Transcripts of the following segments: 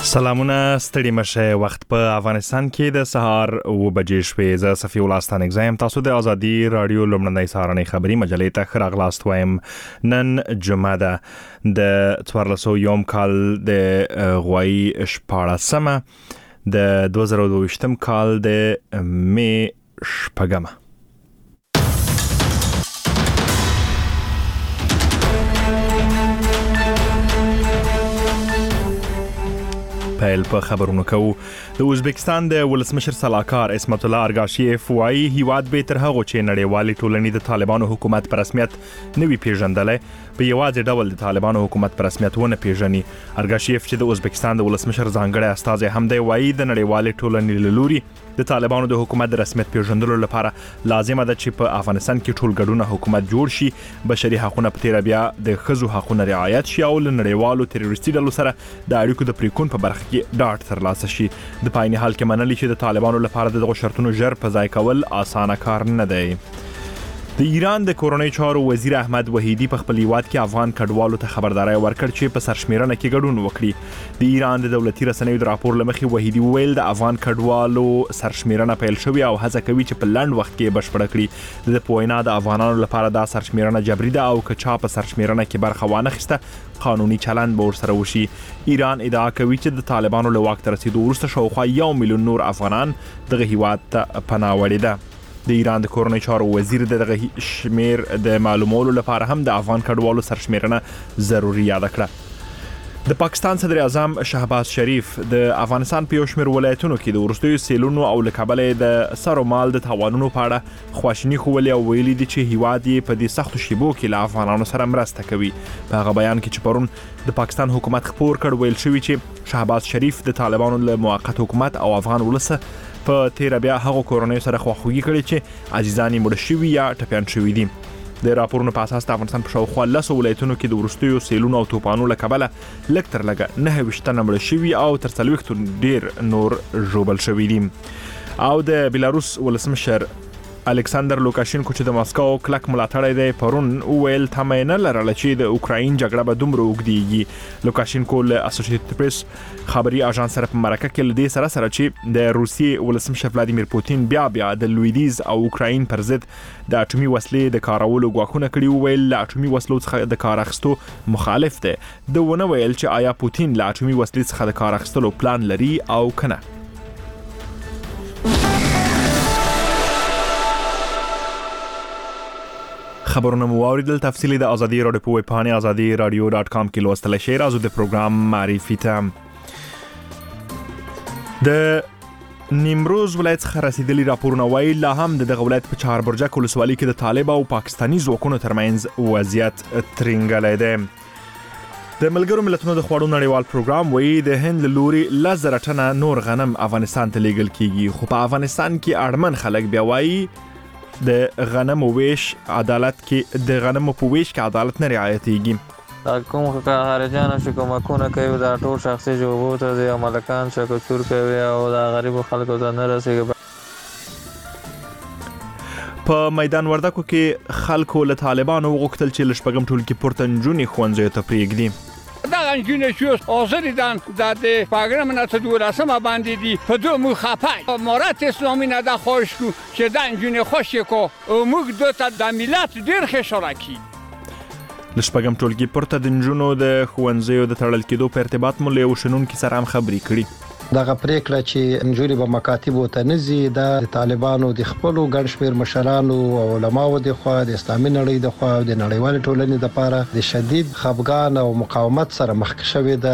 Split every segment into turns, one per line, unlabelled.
سلامونه ستړي مشه وخت په افغانستان کې د سهار 9 بجې شوې ز صفي ولستان اگزایم تاسو د ازادي رادیو لومړنۍ سهارنۍ خبری مجلې ته خراغلاست وایم نن جمعه ده د 1401 کال د غوي شپاړسمه د 2022 کال د می شپږمه پیل په خبرونو کوو د ازبکستان د ولسمشر سلاکار اسمت الله ارګاشیف وايي هیواد به تر هغه چې نړیوالي ټولنې د طالبانو حکومت پر رسمیت نوي پیژندلې په یوازې ډول د طالبانو حکومت پر رسمیت ونه پیژني ارګاشیف چې د ازبکستان د ولسمشر ځانګړی استازی هم دی وايي د نړیوالي ټولنې له لوري د طالبانو د حکومت د رسمیت پیژندلو لپاره لازمه ده چې په افغانستان کې ټول ګډونه حکومت جوړ شي بشري حقوقونه په تیر بیا د خزو حقوقونه رعایت شي او له نړیوالو تروریستي ډلو سره د اړیکو د پریکون په برخه کې ډاډ ترلاسه شي د پایني حال کې منلي چې د طالبانو لپاره دغه شرطونو ژر په ځای کول اسانه کار نه دی د ایران د کورونی چارو وزیر احمد وحیدی په خپل هیواد کې افغان کډوالو ته خبرداري ورکړ چې په سرشمیرنه کې ګډون وکړي د ایران د دولتي رسنیو د راپور لمخې وحیدی ویل د افغان کډوالو سرشمیرنه پیل شوې او هڅه کوي چې په لنډ وخت کې بشپړ کړي د پوینا د افغانانو لپاره دا سرشمیرنه جبري ده او که چا په سرشمیرنه کې برخه وانه خسته قانوني چلند به ورسره وشي ایران ادعا کوي چې د طالبانو له واک ته رسیدو وروسته شاوخوا 1 میلیون نور افغانان دغه هیواد ته پناه وړي ده د ایران د کورونی چارو وزیر دغه شمیر د معلومولو لپاره هم د افغان کډوالو سرشمیرنه ضروري یاد کړه د پاکستان صدر اعظم شهباز شریف د افغانستان په یو شمیر ولایتونو کې د ورستیو سیلونو او لکبلې د سر او مال د تاوانونو په اړه خواشینی خولي او ویلي دي چې هیواد په دې سختو شیبو کې له افغانانو سره مرسته کوي په هغه بیان کې چې پرون د پاکستان حکومت خبر کړ ویل شوی چې شهباز شریف د طالبانو له موقت حکومت او افغان ولسه په تیر بیا هغه کورونی سره خواخوږي کړي چې عزیزانی مړ شوی یا ټپيان شوی دي د راپورونو په اساس د افغانستان په شاوخوا 10 ولایتونو کې د ورستیو سیلونو او توپانو له کبله لږ تر لږه 9 تنه مړ شوي او تر 40 ډیر نور ژوبل شوي دي او د بلاروس ولسمشر الکساندر لوکاشینکو چې د ماسکو کلک ملاتړی دی پرون ویل تمه نه لرله چې د اوکراین جګړه به دومره اوږدیږي لوکاشینکو له اسوسییټډ پریس خبري اژانس سره په مرکه کې لدې سره چې د روسیې ولسمشر ولادیمیر پوتین بیا د لویدیز او اوکراین پر ضد د اټومي وسلې د کارولو غواخونه کړي ویل له اټومي وسلو څخه د کار اخیستو مخالف دی د ونه ویل چې آیا پوتین له اټومي وسلې څخه د کار اخیستلو پلان لري او کنه خبرونه مو اوریدل تفصیلی د ازادي رادیو په ویبپاڼه azadiradio.com کې لوستل شئ راځو د پروګرام معرفي ته د نیمروز ولایت څخه رسیدلی راپورونه وايي لا هم د ولایت په چهار برجک ولسوالۍ کې د طالب او پاکستانی ځواکونو ترمنځ وضعیت ترنګلی دی د ملګرو ملتونو د خوړو نړیوال پروګرام وايي د هند له لوري 10,000 ټنه نور غنم افغانستان ته لیږل کیږي خو په افغانستان کې اړمن خلک بیا وايي د غنمو ویش عدالت کې د غنمو په ویش کې عدالت نه رعایتېږي
دا کوم خارجانو چې کومکونه کوي دا ټول شخصي جوبو ته د عملکان شکو چور کوي او دا غریب خلکو ته نه رسیږي
په میدان وردکو کې خلکو له طالبانو وغوښتل چې لشپږم ټولګي پورته نجونې ښوونځیو ته پرېږدي
دا انجینر شو حاضر دان د پروګرام نه ته ورسمه باندې دي په دوه مخافای امارات اسلامي نه دا خوش کو چې دا انجینر خوش کو او موږ دوه د ملت ډیر خشارکی
لشپږم ټولګي پورته د نجونو د ښوونځیو د تړل کېدو په ارتباط مو له وشنونکو سره هم خبرې کړي
دغه پریکړه چې انجوري به مکاتبو ته نزي د طالبانو د خپلو ګڼ شمېر مشرانو او علماو د خوا د اسلامي نړۍ د خوا د نړیوال ټولنې لپاره د شدید خفګان او مقاومت سره مخ شوې ده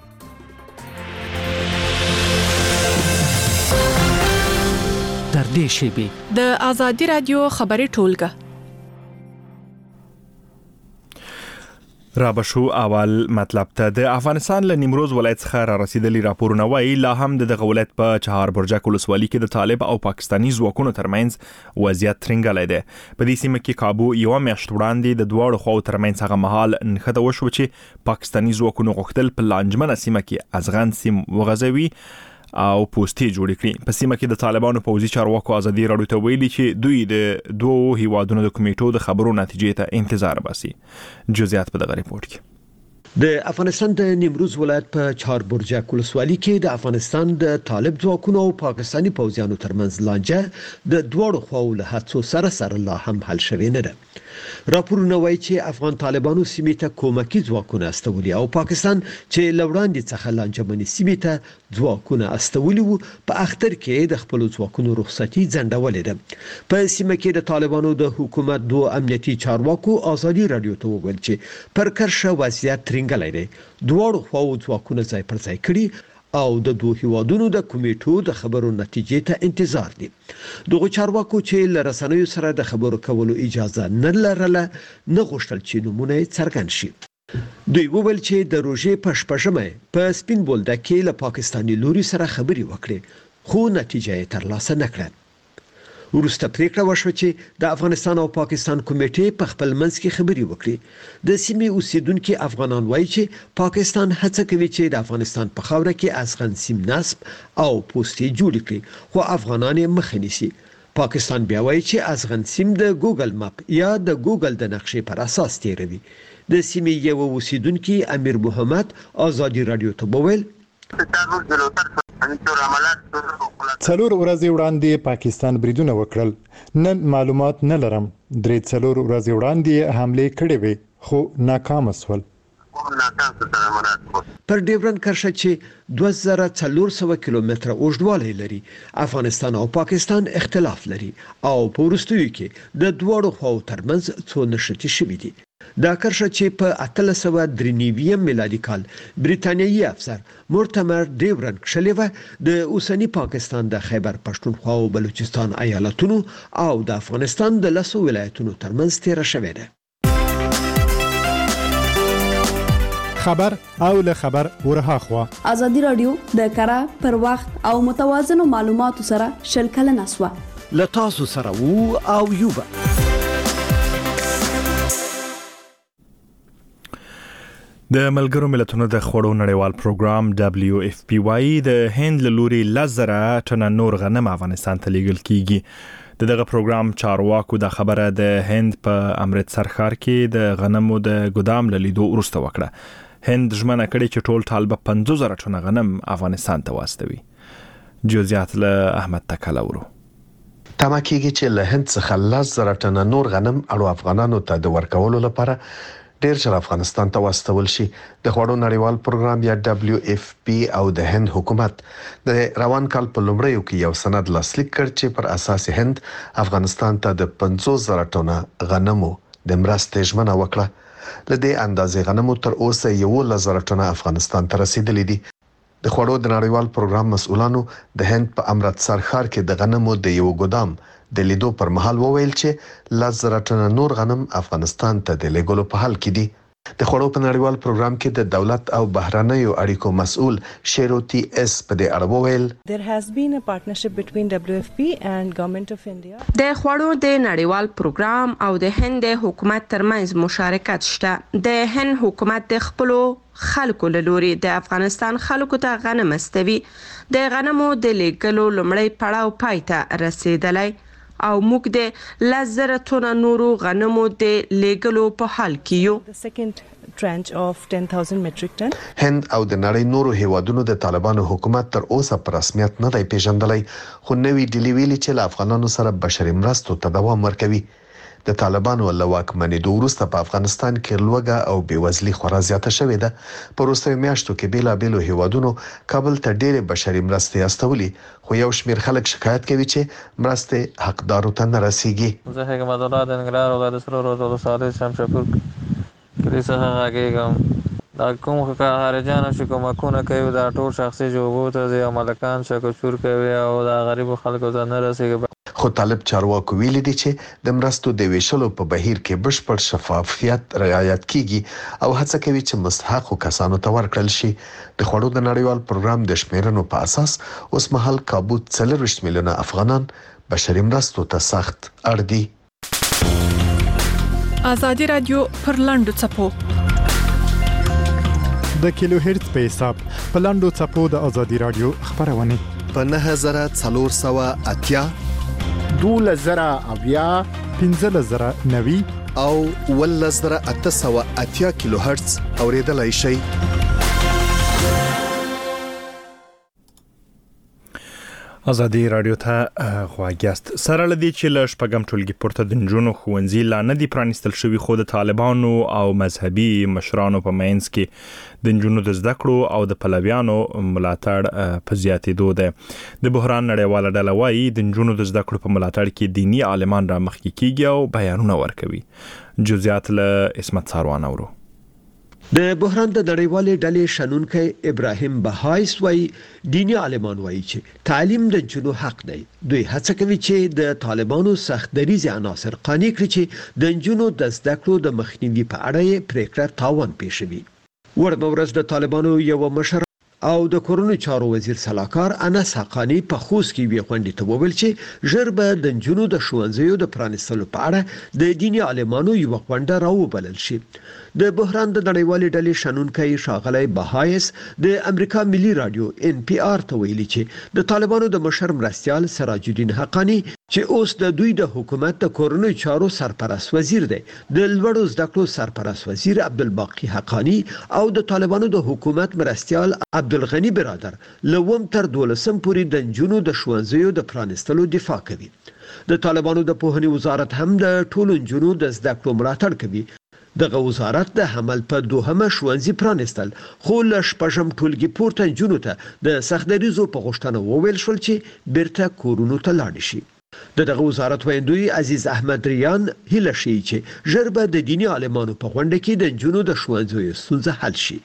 در دې شیبه
د ازادي رادیو خبري ټولګه
رابشو اول مطلب ته د افغانستان له نیمروز ولایت څخه را رسیدلی راپورونه وايي لا هم د ولایت په چهار برجک ولسوالۍ کې د طالب او پاکستانی ځواکونو ترمنځ وضعیت ترنګلی دی په دې سیمه کې کابو یو میاشت وړاندې د دواړو خواو ترمنځ هغه مهال نښته وشو چې پاکستانی ځواکونو غوښتل په لانجمنه سیمه کې ازغن سیم وغځوي او پوسټي جوړ کړي په سیمه کې د طالبانو پوځي چارواکو ازادي رادیو ته ویلي چې دوی د دوه هیوادونو د کمیټو د خبرو نتیجې ته انتظار باسي جزئیات په دغه ریپورت کې
د افغانستان د نیمروز ولایت په چاربرجک ولسوالۍ کې د افغانستان د طالب ځواکونو او پاکستاني پوځیانو ترمنځ لانجه د دواړو خواو له هڅو سره لا هم حل شوې نه ده. راپورونه وایي چې افغان طالبانو سیمې ته کومکي ځواکونه استولي او پاکستان چې لوړاندې څخه لانجمنې سیمې ته ځواکونه استولي وو په اختر کې د خپل ځواکونو رخصتي ځنډولې ده. په سیمه کې د طالبانو د حکومت دوه امنیتي چارواکو ازادي رادیو ته وویل چې پر کرښه وضعیت ترنګلی دی. دواړو خواو ځواکونه ځای پر ځای کړي او د دوه هیوادونو د کمیټو د خبرو نتیجې ته انتظار دي. دغه چارواکو چې له رسنیو سره د خبرو کولو اجازه نه لرله نه غوښتل چې نومونه څرګند شي. دوی وویل چې د روژې په شپږمه په سپین بولدک کې له پاکستاني لوري سره خبرې وکړي خو نتیجه یې ترلاسه نه کړه. وروسته پریکړه وشوه چې د افغانستان او پاکستان کمیټې په خپل منځ کې خبرې وکړي. د سیمې اوسیدونکو افغانان وایي چې پاکستان هڅه کوي چې د افغانستان په خاوره کې ازغن سیم نصب او پوستې جوړ کړي خو افغانان یې مخه نیسي. پاکستان بیا وایي چې ازغن سیم د ګوګل مپ یا د ګوګل د نقشې پر اساس تیروي. د سیمې یو اوسیدونکو امیر محمد ازادي رادیو ته وویل
څلور ورځې وړاندې پاکستان بریدونه وکړل. نن معلومات نه لرم. درې څلور ورځې وړاندې حمله کړې وې خو ناکام شول.
پر ډیورن کرښه چې 2400 کیلومتره اوږدوالی لري افغانستان او پاکستان اختلاف لري او په وروستیو کې د دواړو خواو ترمنځ څو نښتې شوي دي. دا کرښه چې په 1893 میلادي کال بریتانیایي افسر مورټمر ډیورن کښلې وه د اوسنی پاکستان د خیبر پښتونخوا او بلوچستان ایالتونو او د افغانستان د 10 ولایتونو ترمنځ تیره شوې ده.
خبر او له خبر ورها خوا
ازادي رادیو د کره پر وخت او متوازن معلوماتو سره شل کلنه سوا
له تاسو سره وو او یوبا.
د ملګرو ملتونو د خوړو نړیوال پروګرام WFP د هند له لوري 10,000 ټنه نور غنم افغانستان ته لیږل کیږي. دغه پروګرام چارواکو د خبره د هند په امرتسر ښار کې د غنمو د ګدام له لیدو وروسته وکړه. هند ژمنه کړې چې ټول طالبه 50,000 ټنه غنم افغانستان ته واستوي. جزئیات له احمد تکلورو.
تمه کېږي چې له هند څخه 10,000 ټنه نور غنم اړو افغانانو ته د ورکولو لپاره ډیر ژر افغانستان ته واستول شي. د خوړو نړیوال پروګرام یا WFP او د هند حکومت د روان کال په لومړیو کې یو سند لاسلیک کړ چې پر اساس هند افغانستان ته د 50,000 ټنه غنمو د مرستې ژمنه وکړه. لدې اندازې غنمو تر اوسه 11,000 ټنه افغانستان ته رسیدلي دي. د خوړو د نړیوال پروګرام مسؤلانو د هند په امرتسر ښار کې د غنمو د یو ګدام د لیدو پر مهال وویل چې 10,000 ټنه نور غنم افغانستان ته د لیږلو په حال کې دي. د خوړو په نړیوال پروګرام کې د دولت او بهرنیو اړیکو مسؤل شیروتی اس په دې اړه وویل
There has been a partnership between WFP and Government of India.
د خوړو د نړیوال پروګرام او د هند حکومت ترمنځ مشارکت شته. د هند حکومت د خپلو خلکو له لوري د افغانستان خلکو ته غنم استوي. د غنمو د لیږلو لومړی پړاو پای ته رسیدلی او موږ د 10,000 ټنه نورو غنمو د لیږلو په حال کې یو.
The second tranche of 10,000 metric ton.
هند او د نړۍ نورو هیوادونو د طالبانو حکومت تر اوسه په رسمیت نه دی پیژندلی خو نوې ډلې ویلي چې له افغانانو سره بشري مرستو ته دوام ورکوي. د طالبانو له واکمنېدو وروسته په افغانستان کې لوږه او بېوزلي خورا زیاته شوې ده. په وروستیو میاشتو کې بېلابېلو هیوادونو کابل ته ډېرې بشري مرستې استولي خو یو شمېر خلک شکایت کوي چې مرستې حقدارو ته نه رسیږي.
زه حکمت الله د ننګرهار ولایت سرور ولسوالۍ شمشاپور کلي څخه غږېږم. دا کوم خارجیانو چې کومکونه کوي دا ټول شخصي جوبو ته ځي او ملکان شکر کوي او دا غریبو خلکو ته نه رسیږي.
خو طالب چارواکو ویلي دي چې د مرستو د ویشلو په بهیر کې بشپړ شفافیت رعایت کیږي او هڅه کوي چې مستحقو کسانو ته ورکړل شي. د خوړو د نړیوال پروګرام د شمیرنو په اساس اوس مهال کابو 40 میلیونه افغانان بشري مرستو ته سخت اړ دي.
ازادي رادیو پر لاندو چپو
د کیلو هرتز په حساب په لاندو چپو د ازادي رادیو خبرونه
په 9480
12,000 15,090
او 11880 کیلو هرتز اوریدلای شئ.
ازادي رادیو ته غواګست سره لدی چې له شپږم ټولګي پورته د نجونو ښوونځي لا نه دي پرانیستل شوي خو د طالبانو او مذهبي مشرانو په منځ کې د نجونو د زده کړو او د پلویانو ملاتړ په زیاتېدو ده. د بحران نړیواله ډله وايي د نجونو د زده کړو په ملاتړ کې دینی عالمان را مخکې کیږي او بیانونه ورکوي. جزئیات له اسمت ساروان اورو.
د بحران د نړیوالې ډلې شنونکي ابراهیم بهایس وایي دینی عالمان وایي چې تعلیم د جنو حق دی. دوی هڅه کوي چې د طالبانو سخت دریزي عناصر قانع کړي چې د جنو د زده کړو د مخنیوي په اړه پریکړه تاوان پیښوي. ورځ د طالبانو یو مشر او د کورونو چارو وزیر سلاکار انس حقانی په خوست کې وی غونډې ته وویل چې ژر به د جنو د ښوونځیو د پرانیستلو په اړه د دینی عالمانو یو غونډه راوبلل شي. د بحران د نړیوالې ډلې شنونکي شاغلی بهایس د امریکا ملي رادیو NPR ته ویلي چې د طالبانو د مشر مرستيال سراج الدین حقانی چې اوس د دوی د حکومت د کورونو چارو سرپرست وزیر دی، د لوړو زده کړو سرپرست وزیر عبدالباقی حقانی او د طالبانو د حکومت مرستيال عبدالغنی برادر لوم تر 12 پورې د جنونو د ښوونځیو د پرانیستلو دفاع کوي. د طالبانو د پوهنې وزارت هم د ټولو جنونو د زده کړو ملاتړ کوي. دغه وزارت د حمل په دوهمه ښوونځي پرانیستل خو له شپږم ټولګي پورته جنونو ته د سختدریزو په غوښتنه وویل شول چې بیرته کورونو ته لاړ شي. دغه وزارت ویندوی عزیز احمد ریان هیله شي چې ژر به د دینی عالمانو په غونډه کې د جنونو د ښوونځیو ستونزه حل شي.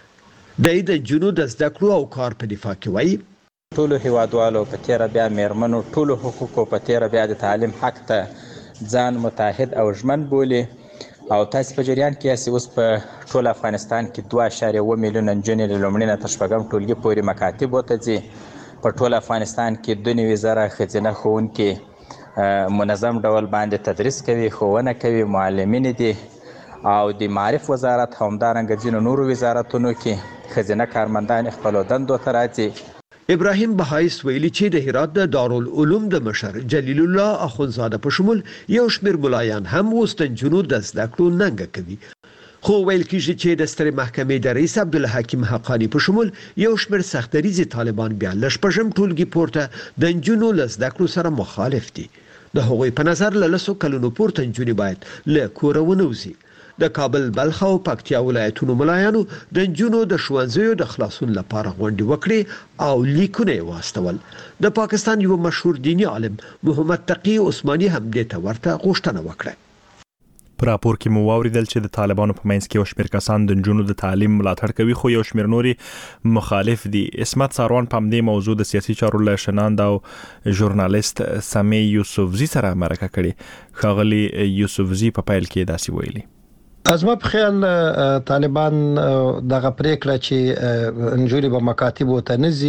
د جنونو د زده کړو او کار په دفاع کې وایي
ټولو هیوادوالو په تیر بیا میرمنو ټولو حقوقو په تیر بیا د تعلیم حق ته ځان متحد او ژمن بولي او تاسو په جریان کې یاست. اوس په ټول افغانستان کې 2.1 میلیون نجونې له لومړي نه تر شپږم ټولګي پورې مکاتب وته ځي. په ټول افغانستان کې 2,000 ښځینه ښوونکي منظم ډول باندې تدریس کوي، ښوونه کوي، معلمین دي او د معرف وزارت همدارنګه ځینو نورو وزارتونو کې ښځینه کارمندان خپلو دندو ته راځي.
ابراهیم بهایس ویلي چې د هرات د دارالعلوم د مشر جلیل الله اخونزاده په شمول یو شمېر ملایان هم اوس د جنونو د زده کړو ننګه کوي. خو ویل کېږي چې د سترې محکمې د رئیس عبدالحکیم حقانی په شمول یو شمېر سختدریزي طالبان بیا له شپږم ټولګي پورته د جنونو له زده کړو سره مخالف دي. د هغوی په نظر له 10 کلونو پورته جنونې باید له کوره ونوځي. د کابل، بلخ او پکتیا ولایتونو ملایانو د جنونو د ښوونځیو د خلاصون لپاره غونډې وکړې او لیکونه واستول. د پاکستان یو مشهور دینی عالم محمد تقی عثماني هم دې ته ورته غوښتنه وکړه.
پر راپور کې مو واوریدل چې د طالبانو په منځ کې یو شمېر کسان د جنونو د تعلیم ملاتړ کوي خو یو شمېر نوري مخالف دي. اسمت ساروان په دې موضوع د سیاسي چارو له شناند او ژورنالیست سمی یوسفزي سره مرکه کړې. ښاغلي یوسفزي په پیل کې داسې ویلي:
از ما په خیال طالبان دغه پریکړه چې انجوري به مکاتب وته نزي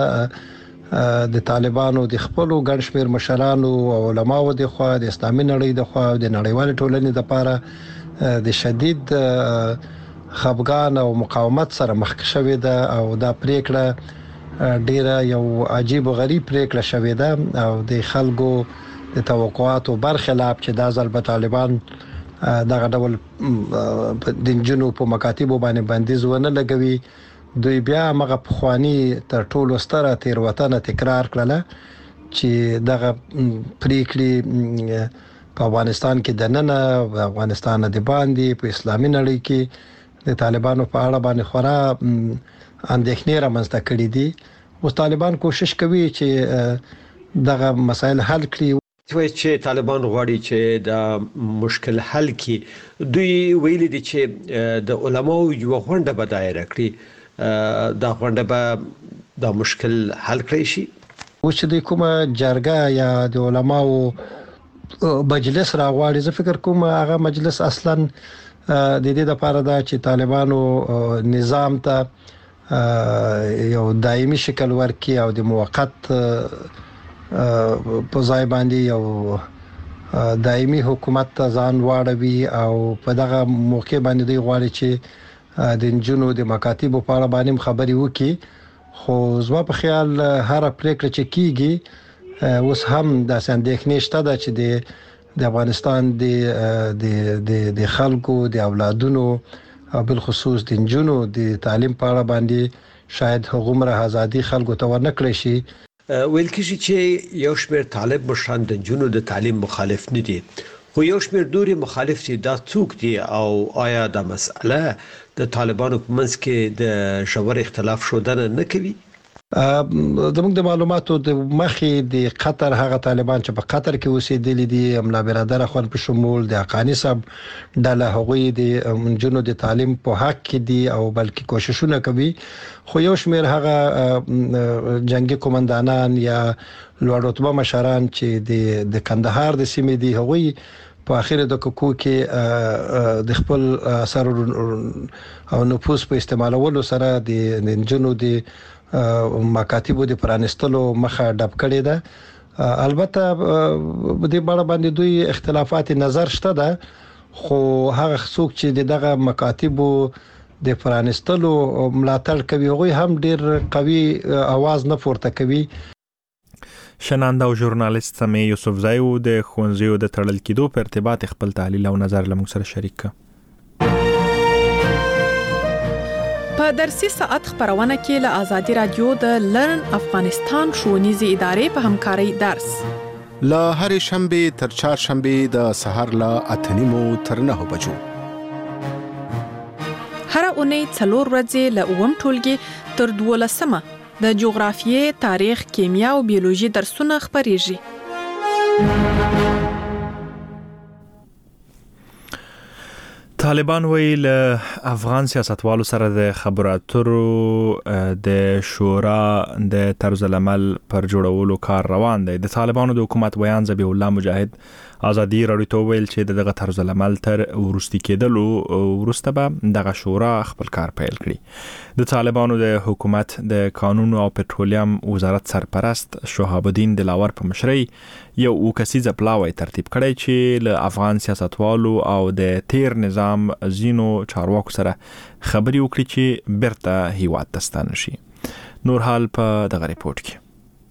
د طالبانو د خپل ګڼ شمېر مشرانو او علماو د خوا د اسلامي نړۍ د خوا د نړیوال ټولنې لپاره د شدید خفګان او مقاومت سره مخ شوې ده او دا پریکړه ډیره یو عجیب او غریب پریکړه شوې ده او د خلکو د توقعاتو برخلاف چې دا ځل به طالبان دغه ډول د جنو په مکاتب باندې بندیز ونه لګوي. دوی بیا مغه پخوانی تر ټولو ستره تیروتنه تکرار کړله چې دغه پریکړې په افغانستان کې د نن افغانستان د باندې په اسلامي نړۍ کې د طالبانو په اړه باندې خورا اندېښنې رامنځته کړې دي. اوس طالبان کوشش کوي چې دغه مسایل حل کړي.
وایي چې طالبان غواړي چې د مشکل حل کړي. دوی ویلي دي چې د علماو یو غونډه به دایره کړي. دا غونډه به د مشکل حل کړی شي.
اوس چې کومه جرګه یا د علماو مجلس راغواړي، زه فکر کوم هغه مجلس اصلا د دې لپاره دا چې طالبانو نظام ته یو دایمي شکل ورکړي او د موقت په ځای باندې یو دایمي حکومت ته ځان واړوي او په دغه موقع باندې دوی غواړي چې د جنونو د مکاتب په اړه باندې خبري وکړي. خو زما په خیال هر پریکړه چې کیږي اوس هم د اندېښنې شته چې د د افغانستان د خلکو د اولادونو او بل خصوص د جنونو د تعلیم په اړه باندې شاید هغومره ازادي خلکو ته ورنکړي شي.
ویل کېږي چې یو شمېر طالب مشران د جنونو د تعلیم مخالف نه دي، خو یو شمېر نورې مخالف دي. دا څوک دي او آیا دا مسأله د طالبانو په منځ کې د ژور اختلاف ښودنه نه کوي؟
زموږ د معلوماتو د مخې د قطر هغه طالبان چې په قطر کې اوسېدلي دي، املا برادر اخوان په شمول د حقانی صاحب ډله، هغوی د منجونو د تعلیم په حق کې دي او بلکې کوششونه کوي. خو یو شمېر هغه جنگي قومندانان یا لوړ رتبه مشران چې د کندهار د سیمې دي، هغوی په اخر د کوکو کې د خپل اثر او نفوذ په استعمالولو سره د منجونو د مکاتبو د پرانستلو مخه ډب کړې ده. البته د بڑا باندې دوی اختلافات نظر شته ده، خو هغه څوک چې دغه مکاتبو د پرانستلو ملاتړ کوي هغه هم ډیر قوي आवाज نه پورته کوي.
شنانده او ژورنالیست سمې یوسفزای د ښوونځیو د تړل کېدو په ارتباط خپل تحلیل او نظر لمږ سره شریک کړ.
په درسي ساعت خبرونه کې له آزادي رادیو د لرن افغانستان ښوونیزې ادارې په همکارۍ درس
له هرې شنبه تر چهارشنبه د سحر له 8:30 تر 9 بجو.
هر اونۍ 4 ورځې له 9 ټولګي تر 12 د جغرافیې، تاریخ، کیمیا او بیولوژي درسونه خبريږي.
طالبان ویل افغان سیاستوالو سره د خبرو اترو د شورا د طرز العمل پر جوړولو کار روان دی. د طالبانو د حکومت بیان ذبیح الله مجاهد آزادي راډیو ته ویل چې دغه طرز العمل تر ورستی کېدلو ورسته به دغه شورا خپل کار پیل کړي. د طالبانو د حکومت د قانون او پټرولیم وزارت سرپرست شهاب الدین دلاور په مشرۍ یو کسیزه پلاوی ترتیب کړی چې له افغان سیاستوالو او د تیر نظام زینو چارواکو سره خبري وکړي چې بیرته هیواد ته ستانه شي. نور حال په دغه ریپورت کې.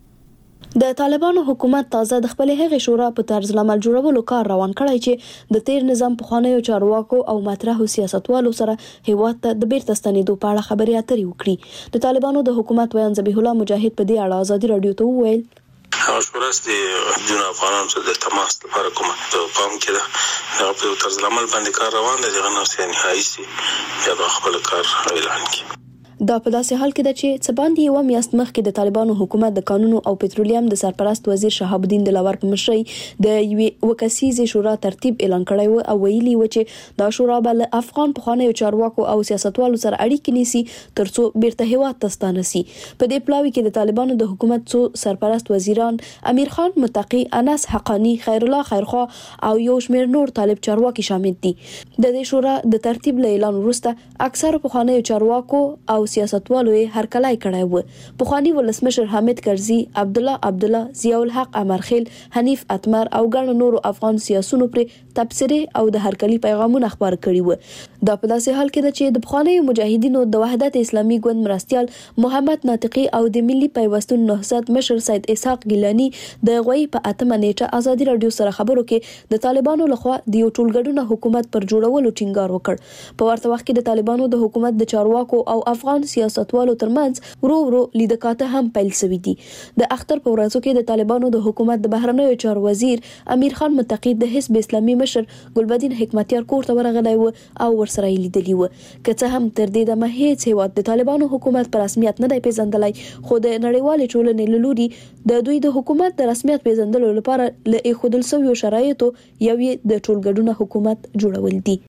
د طالبانو حکومت تازه د خپل هغې شورا په طرز العمل جوړولو کار روان کړی چې د تیر نظام په خوانیو چارواکو او مطرحو سیاستوالو سره هیواد ته د بیرته ستنېدو په اړه خبرې اترې وکړي. د طالبانو د حکومت بیان ذبیح الله مجاهد په دې اړه آزادي راډیو ته وویل
هغه شوراست د جون افغانانو سره د تماس لپاره کومه پام کې ده، هغه په طرز العمل باندې کار روان دی. دغه نو سي نهایي سي یا خپل کار اعلان کړي.
دا په داسې حال کې ده چې څه باندې یو میاشت مخکې د طالبانو حکومت د قانون او پټرولیم د سرپرست وزیر شهاب الدین دلاور په مشرۍ د یوې وکسیزې شورا ترتیب اعلان کړی و او ویلي و چې دا شورا به له افغان پخوانیو چارواکو او سیاستوالو سره اړیکې نیسي ترڅو بیرته هیواد ته ستانه سي. په دې پلاوي کې د طالبانو د حکومت څو سرپرست وزیران امیر خان متقی، انس حقانی، خیر الله خیرخوا او یو شمېر نور طالب چارواکي شامل دي. د دې شورا د ترتیب له اعلان وروسته اکثره پخوانیو چارواکو او سیاستوالو یې هرکلی کړی و. پخوانی ولسمشر حامد کرزي، عبدالله، ضیاء الحق امرخیل، حنیف اتمر او ګڼو نورو افغان سیاسونو پرې تبصرې او د هرکلی پیغامونه خبر کړي و. دا په داسې حال کې ده چې د پخوانیو مجاهدینو د وحدت اسلامي ګوند مرستیال محمد ناطقي او د ملي پیوستون نهضت مشر سید اسحاق ګیلانی د غوي په 8 نیټه آزادي راډیو سره خبرو کې د طالبانو لخوا د یو ټولګډونه حکومت پر جوړولو ټینګار وکړ. په ورته وخت کې د طالبانو د حکومت د چارواکو او افغان سیاستوالو ترمنځ ورو لیدکاته هم پیل شوې دي. د اختر په ورځو کې د طالبانو د حکومت د بهرنیو چارو وزیر امیر خان متقی د حزب اسلامي مشر ګلبدین حکمتیار کور ته ورغلی و او ورسره یې لیدلی و. که څه هم تر دې دمه هیڅ هیواد د طالبانو حکومت په رسمیت نه دی پیژندلی، خو د نړیوالې ټولنې له لوري د دوی د حکومت د رسمیت پیژندلو لپاره له ایښودل شویو شرایطو یو یې د ټولګډونه حکومت جوړول دي.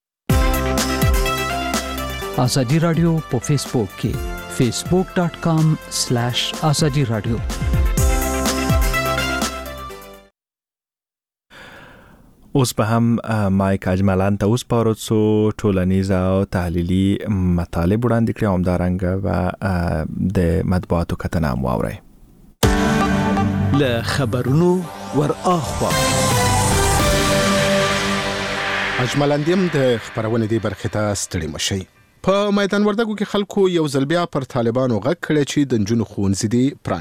آزادي راډیو په فیسبوک کې facebook.com/azadi radio.
اوس به هم مایک اجملان ته اوس پارو څو ټولنیز او تحلیلي مطالب وړاندې کړي، همدارنګه و د مطبوعاتو کتنه هم واورئ.
له خبرونو ور اخوا
اجملاندیم د خبرونه دی برخه ته ستړي مشي. په میدان وردګو کې خلکو یو ځل بیا پر طالبانو غږ کړی چې د نجونو ښوونځي دي پرانیسي.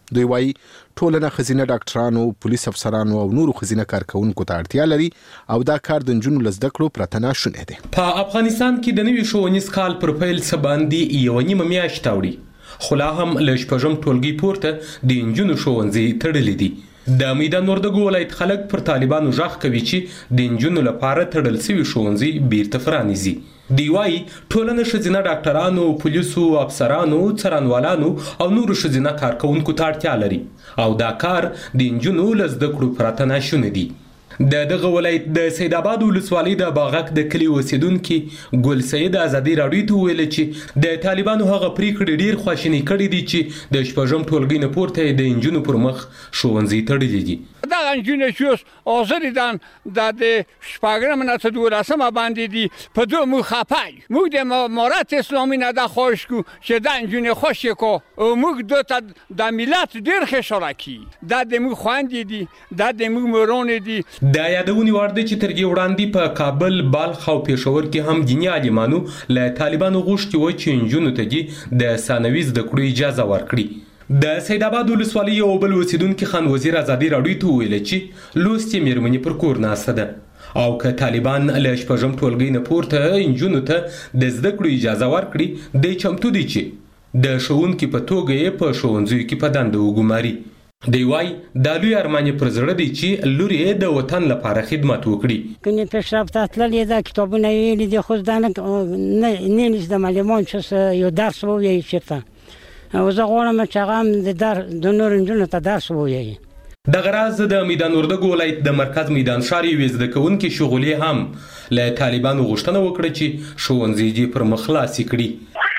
دوی وايي ټولنه خزینه ډاکټرانو، پولیس افسرانو او نورو خزینه کارکونکو ته اړتیا لري او دا کار د نجونو له زده کړو پرته ناشونی دی.
په افغانستان کې د نوي ښوونیز کال پر پیل څه باندې یوه نیمه میاشت اوړي، خو لا هم له شپږم ټولګي پورته د نجونو ښوونځي تړلي دي. د میدان وردګو ولایت خلک پر طالبانو غږ کوي چې د نجونو لپاره تړل شوي ښوونځي بیرته پرانیزي. دی وايي ټولنه ښځینه ډاکټرانو، پولیسو افسرانو، څارنوالانو او نورو ښځینه کارکونکو ته اړتیا لري او دا کار د نجونو له زده کړو پرته ناشونی دی. د دغه ولایت د سید آباد ولسوالۍ د باغک د کلي اوسیدونکي ګل سید ازادي راډیو ته ویل چې د طالبانو هغه پریکړې ډیر خواشینی کړي دي چې د شپږم ټولګي نه پورته د نجونو پر مخ ښوونځي تړلي دي.
دا نجونې چې حاضر دي د شپږم نه تر 12 باندې دي په دوه مخافای موږ د امارت اسلامي نه د خواهش کو چې د نجونې خوشی کو او موږ دوه د ملت ډیر خشارکی د موږ خواندې دي د موږ مورون دي.
دا یادونې وړ دی چې تر دې وړاندې په کابل، بلخ او پېښور کې هم دیني عالمانو له طالبانو غوښتي و چې نجونو ته د ثانوي زده کړو اجازه ورکړي. د سید آباد ولسوالۍ یو بل اوسیدونکي خان وزیر ازادي راډیو ته وویل چې لوستې مېرمنې پر کور ناسته ده او که طالبان له شپږم ټولګي نه پورته نجونو ته د زده کړو اجازه ورکړي، دی چمتو دی چې د ښوونکي په توګه یې په ښوونځیو کې په دنده وګماري. دی وايي دا لوی ارمان یې پر زړه دی چې لور یې د وطن لپاره خدمت وکړي.
کني پیشرفت تللې ده، کتابونه یې لیدي، خو نه نشته معلومات چې یو درس ووایي چېرته او زه غواړم چې هغه هم د نورو نجونو ته درس ووایي.
دغه راز د میدان وردګو ولایت د مرکز میدان ښار یوې زده کوونکې شغلې هم له طالبانو غوښتنه وکړه چې ښوونځي دې پر مخ خلاص کړي.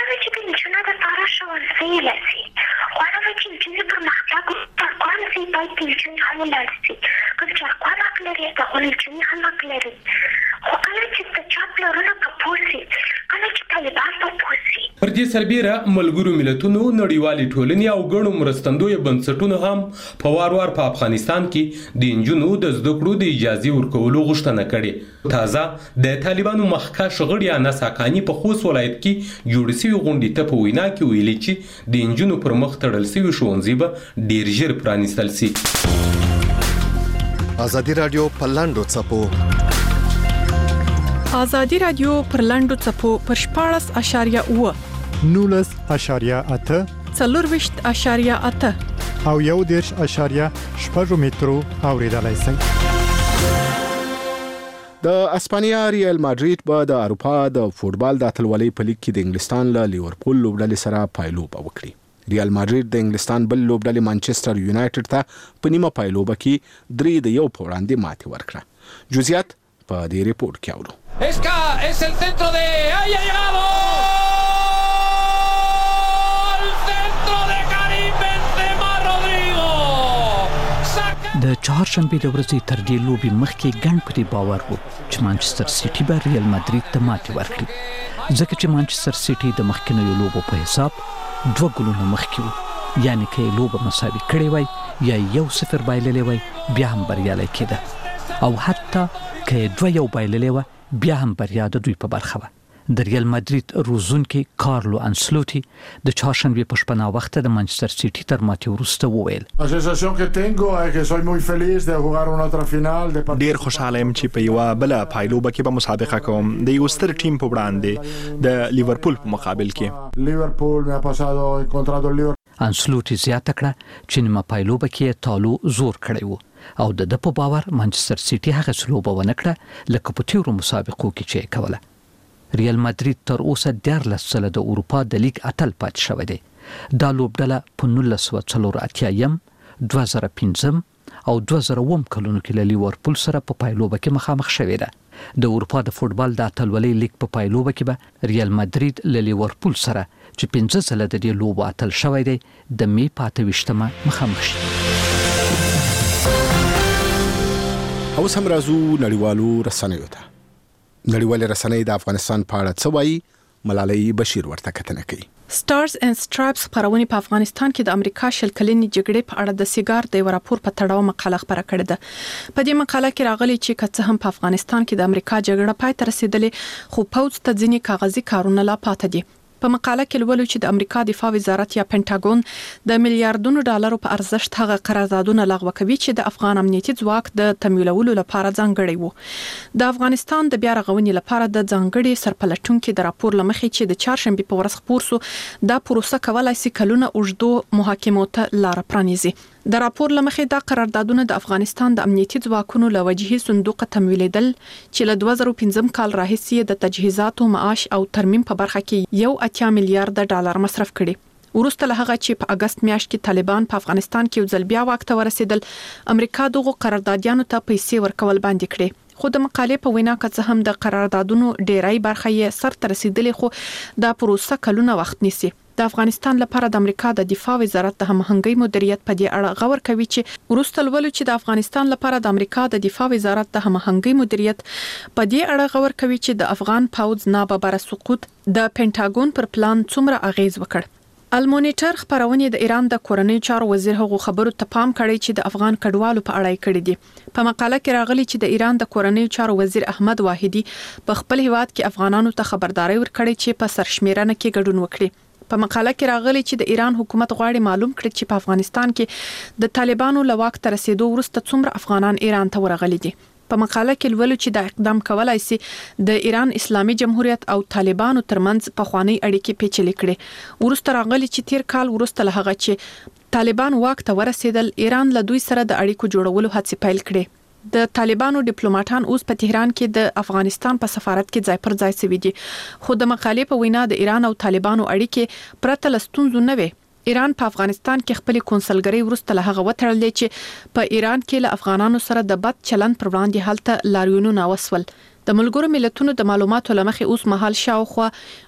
پر دې سربیره ملګرو ملتونو، نړیوالې ټولنې او ګڼو مرستندویه بنسټونو هم په وار وار په افغانستان کې د نجونو د زده کړو د اجازې ورکولو غوښتنه کړې. تازه د طالبانو مخکښ غړي انس حقاني په خوست ولایت کې جوړ شوي غونډې ته په وینا کې ویلي چې د نجونو پر مخ تړل شوي ښوونځي به ډیر ژر پرانیستل شي.
ازادي راډیو په لاندو څپو
ازادي راډیو پر لاندو څپو پر 14.8
19.8
24.8
او 1.8 مترو اوریدلای شئ.
د اسپانیا ریال مادرید به د اروپا د فوتبال د اتلولۍ په لیګ کې د انګلستان له لیورپول لوبډلې سره پایلوبه وکړي. ریال مادرید د انګلستان بل لوبډلې مانچستر یونایټډ ته په نیمه پایلوبه کې 3-1 په وړاندې ماتې ورکړه. جزئیات په دې ریپورت کې اورو.
Es el centro de... ¡Ahí ha llegado! ¡El centro de Karim Benzema Rodrigo!
د چهارشنبې د ورځې تر دې لوبې مخکې ګڼ پرې باور و چې مانچستر سیټي به ریال مادرید ته ماتې ورکړي، ځکه چې مانچستر سیټي د مخکینیو لوبو په حساب 2 ګولونه مخکې و، یعنی که یې لوبه مساوي کړې وای یا 1-0 بایللې وای بیا هم بریالی کېده، او حتی که یې 2-1 بایللې وای بیا هم بریا د دوی په برخه وه. د ریال مادرید روزونکي کارلو انسلوتی د چهارشنبې په شپه ناوخته د مانچستر سیټي تر ماتې وروسته وویل
ډیر خوشاله یم چې په یوه بله پایلوبه کې به مسابقه کوم د یو ستر ټیم په وړاندې د لیورپول په مقابل کې.
انسلوتی زیاته کړه چې نیمه پایلوبه کې تالو زور کړی و او د په باور مانچستر سیټي هغه لوبه ونه کړه لکه په تیرو مسابقو کې چې کوله. ریال مادرید تر اوسه 14 ځله د اروپا د لیګ اتل پاتې شوی دی. دا لوبډله په 1984 2005 او 2007 کلونو کې له لیورپول سره په پایلوبه کې مخامخ شوې ده. د اروپا د فوتبال د اتلولۍ لیګ په پایلوبه کې به ریال مادرید له لیورپول سره چې 15 ځله د دې لوبو اتل شوی دی د می 28 مخامخ شي.
اوس هم راځو نړیوالو رسنیو ته. نړیوالې رسنۍ د افغانستان په اړه څه وایي؟ ملالۍ بشیر ورته کتنه کوي.
سټارز اینڈ سټرایپس خبرونه په افغانستان کې د امریکا شل کلنې جګړې په اړه د سیګار د راپور په تړاو مقاله خبره کړې ده. په دې مقاله کې راغلي چې کڅ هم په افغانستان کې د امریکا جګړه پای ته رسیدلې، خو پوځ ته ځینې کاغذي کارونه لا پاتې دي. په مقاله کې لولو چې د امریکا دفاع وزارت یا پینټاګون د میلیارډونو ډالرو په ارزښت هغه قراردادونه لغوه کوي چې د افغان امنیتي ځواک د تمویلولو لپاره ځانګړي وو. د افغانستان د بیا رغونې لپاره د ځانګړي سرپلټونکو د راپور لمخې چې د چهارشنبه په ورځ خپور سو دا پروسه کولای شي کلونه اوږدو محاکمو ته لار پرانیزي. د راپور لمخې دا قراردادونه د افغانستان د امنیتي ځواکونو له وجهي صندوق تمویلېدل چې له 2015 کال راهیسې د تجهیزاتو معاش او ترمیم په برخه کې 1.8 میلیارډ ډالر مصرف کړي. ورسته له هغه چې په اگست میاشت کې طالبان په افغانستان کې ځل بیا واک ته ورسېدل، امریکا دغه قراردادیانو ته پیسې ورکول باندې کړي. خو د مقالې په وینا کې هم د قراردادونو ډیری برخه یې سر ته رسیدلې، خو دا پروسه کلونه وخت نیسي. د افغانستان لپاره د امریکا د دفاع وزارت د همغږي مدیریت په دې اړه غور کوي چې ورسته لولو چې د افغانستان لپاره د امریکا د دفاع وزارت د همغږي مدیریت په دې اړه غور کوي چې د افغان پوځ ناببره سقوط د پینټاګون پر پلان څومره اغیز وکړ. المونیټر خبرونه د ایران د کورنۍ چارو وزیر هغه خبرو ته پام کړی چې د افغان کډوالو په اړه کړی دی. په مقاله کې راغلی چې د ایران د کورنۍ چارو وزیر احمد واحدی په خپل هیواد کې افغانانو ته خبرداري ورکړي چې په سرشمیرنه کې ګډون وکړي. په مقاله کې راغلی چې د ایران حکومت غواړي معلوم کړي چې په افغانستان کې د طالبانو له واک ته رسیدو وروسته څومره افغانان ایران ته ورغلي دي. په مقاله کې لولو چې د اقدام کولای شي د ایران اسلامي جمهوریت او طالبانو ترمنځ په خواني اړیکې پیچلې کړي. ورسته راغلی چې تیر کال ورسته له هغه چې طالبان واک ته ورسېدل، ایران له دوی سره د اړیکو جوړولو هڅې پیل کړې. د طالبانو ډیپلوماټان اوس په تهران کې د افغانستان په سفارت کې ځای پر ځای سوي دي، خو د مقالې په وینا د ایران او طالبانو اړیکې پرته له ستونزو نه وي. ایران په افغانستان کې خپل کونسلګری ورسته له هغه وتړل چې په ایران کې له افغانانو سره د بد چلند پر وړاندې هلته لاریونونه وسول. د ملګرو ملتونو د معلوماتو لمخې اوس مهال شاوخوا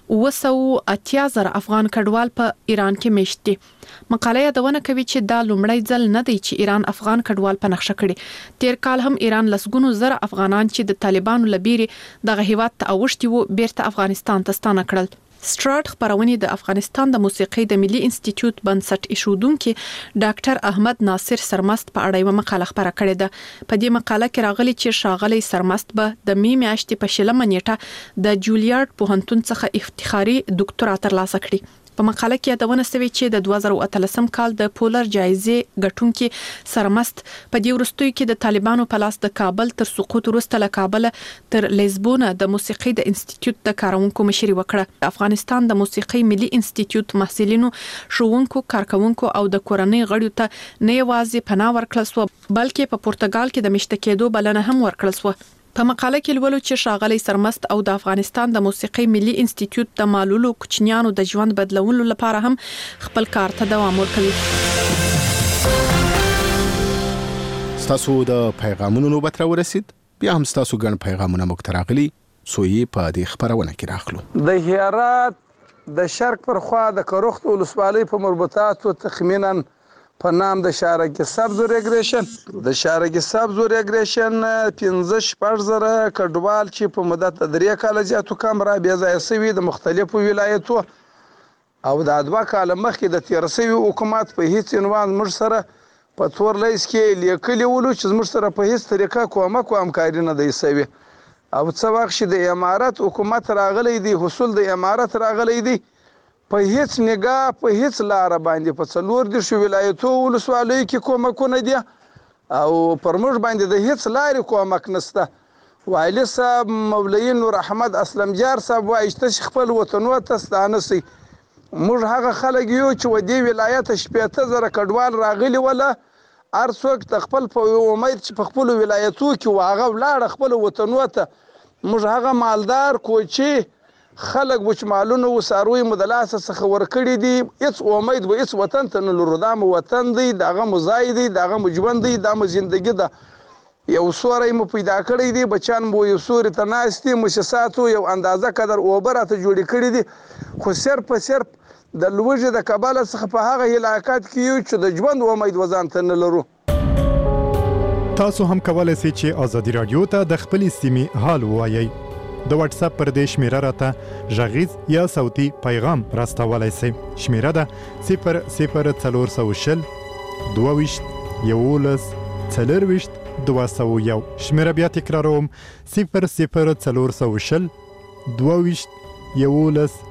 280,000 افغان کډوال په ایران کې مېشت دي. مقاله یادونه کوي چې دا لومړی ځل نه دی چې ایران افغان کډوال په نقشه کړي. تیر کال هم ایران لسګونو زره افغانان چې د طالبانو لبیري دغه هیواد ته اوښتي وو بیرته افغانستان ته ستانه کړل. سټارټ خبرونه د افغانستان د موسیقي د ملي انسټیټیوټ بنسټ ایښودونکو ډاکټر احمد ناصر سرمست په اړه یو مقاله خبره کړې ده. په دې مقاله کې راغلي چې شاغلي سرمست به د می میاشتې په شلمه نیټه د جولیارد پوهنتون څخه افتخاري ډاکټرا ترلاسه کړي. په مقاله کې یادونه شوې چې د 2013 کال د پولر جایزې ګټونکو سرمست په دې وروستیو کې د طالبانو په لاس د کابل تر سقوط وروسته له کابل تر لیزبون د موسیقي د انسټیټیوټ د کارونکو مشري وکړه. افغانستان د موسیقي ملي انسټیټیوټ محصلینو، ښوونکو، کارکونکو او د کورنۍ غړیو ته نه یوازې پناه ورکړل شو بلکې په پرتګال کې د مشته کېدو بلنه هم ورکړل شو. په مقاله کې لولو چې شاغلي سرمست او د افغانستان د موسیقي ملي انسټیټیوټ د معلولو کوچنیانو د ژوند بدلولو لپاره هم خپل کار ته دوام ورکوي.
ستاسو د پیغامونو نوبت را ورسید، بیا هم ستاسو ګڼ پیغامونه موږ ته راغلي، سوی په دې خبرونه کې راخلو.
د هرات د شرق پر خوا د کروخت ولسوالۍ په مربوطاتو تخمینا په نام د شارګي سبز ریګریشن 15-16 زره کډوال چې په مدت 3 کال زیاتو کم را بیا ځای سوي د مختلفو ولایتو او د 2 کال مخکې د تیر سوي حکومت په هیڅ عنوان موږ سره په تور لیست کې لیکلي ولو چې موږ سره په هیڅ طریقه کومک او همکاري نه دی سوي. او څه وخت چې د امارات حکومت راغلی دی، حصول د امارات راغلی دی، په هیڅ نگاه په هیڅ لار باندې په 14 ولایتو ولسوالیو کې کومکونه دي او پر موږ باندې د هیڅ لارې کومک نشته. وایلی صاحب مولوی نور احمد اسلمجار صاحب وایي چې خپل وطنو ته ستانه سي. موږ هغه خلک یو چې و دې ولایت 15,000 کډوال راغلي ولا هر څوک د خپل په امید چې په خپل ولایتو کې واغه ولاړ خپل وطنو ته. موږ هغه مالدار کوچی خلک وچ مالونه وساروي مدلاسه څخه ورکړي دي، هیڅ امید و هیڅ وطن ته نه لرو. دا مو وطن دی، دغه مو ځای دی، دغه مو ژوند دی، دا مو زندگی ده. یو سوری مو پیدا کړی دی، بچان مو یو سوري ته ناستي، مؤسساتو یو اندازه قدر اوبر ته جوړی کړی دي، خو صرف د لوږې د کبله څخه په هغه علاقات کې یو چې د ژوند امید وزن ته نه لرو.
تاسو هم کولای شئ چې ازادي رادیو ته د خپل سیمې حال ووایئ. د واتس اپ پر دې شمیره راته غږیز یا صوتي پیغام راستولای شئ. شمیره ده 00420 22 11 4 شمیره بیا تکراروم 00420 22 11